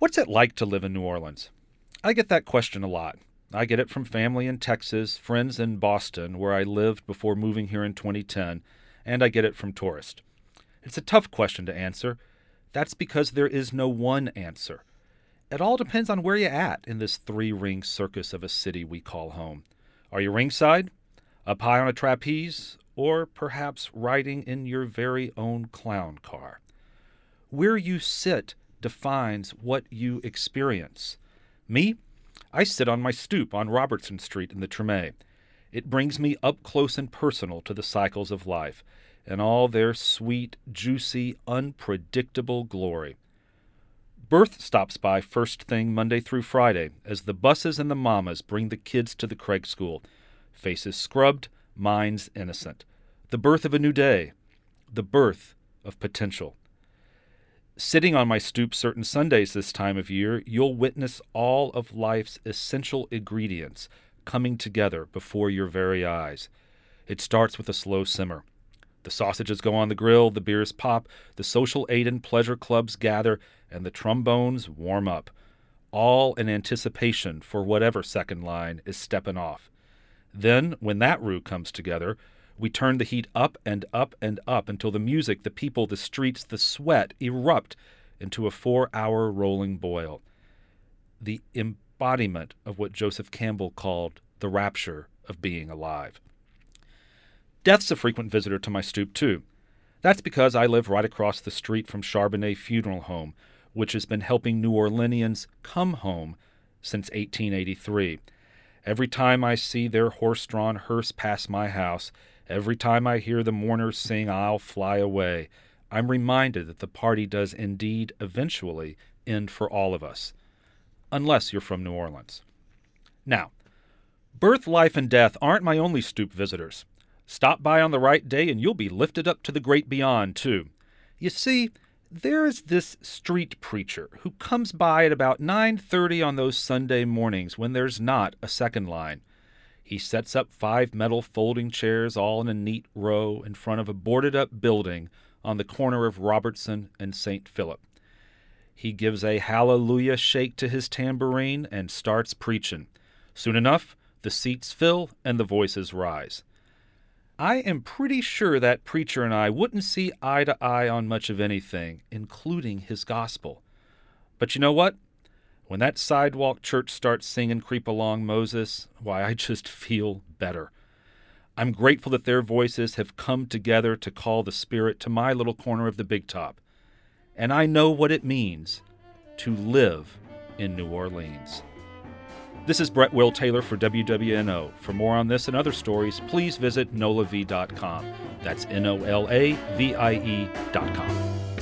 What's it like to live in New Orleans? I get that question a lot. I get it from family in Texas, friends in Boston, where I lived before moving here in 2010, and I get it from tourists. It's a tough question to answer. That's because there is no one answer. It all depends on where you're at in this three-ring circus of a city we call home. Are you ringside, up high on a trapeze, or perhaps riding in your very own clown car? Where you sit defines what you experience. Me? I sit on my stoop on Robertson Street in the Treme. It brings me up close and personal to the cycles of life and all their sweet, juicy, unpredictable glory. Berth stops by first thing Monday through Friday as the buses and the mamas bring the kids to the Craig School. Faces scrubbed, minds innocent. The birth of a new day. The birth of potential. Sitting on my stoop certain Sundays this time of year, you'll witness all of life's essential ingredients coming together before your very eyes. It starts with a slow simmer. The sausages go on the grill, the beers pop, the social aid and pleasure clubs gather, and the trombones warm up, all in anticipation for whatever second line is stepping off. Then, when that roux comes together, we turn the heat up and up and up until the music, the people, the streets, the sweat erupt into a 4-hour rolling boil. The embodiment of what Joseph Campbell called the rapture of being alive. Death's a frequent visitor to my stoop, too. That's because I live right across the street from Charbonnet Funeral Home, which has been helping New Orleanians come home since 1883. Every time I see their horse-drawn hearse pass my house, every time I hear the mourners sing "I'll Fly Away," I'm reminded that the party does indeed eventually end for all of us, unless you're from New Orleans. Now, birth, life, and death aren't my only stoop visitors. Stop by on the right day and you'll be lifted up to the great beyond, too. You see, there is this street preacher who comes by at about 9:30 on those Sunday mornings when there's not a second line. He sets up 5 metal folding chairs all in a neat row in front of a boarded-up building on the corner of Robertson and St. Philip. He gives a hallelujah shake to his tambourine and starts preaching. Soon enough, the seats fill and the voices rise. I am pretty sure that preacher and I wouldn't see eye to eye on much of anything, including his gospel. But you know what? When that sidewalk church starts singing "Creep Along, Moses," why, I just feel better. I'm grateful that their voices have come together to call the Spirit to my little corner of the Big Top. And I know what it means to live in New Orleans. This is Brett Will Taylor for WWNO. For more on this and other stories, please visit NOLAV.com. That's NOLAVIE.com.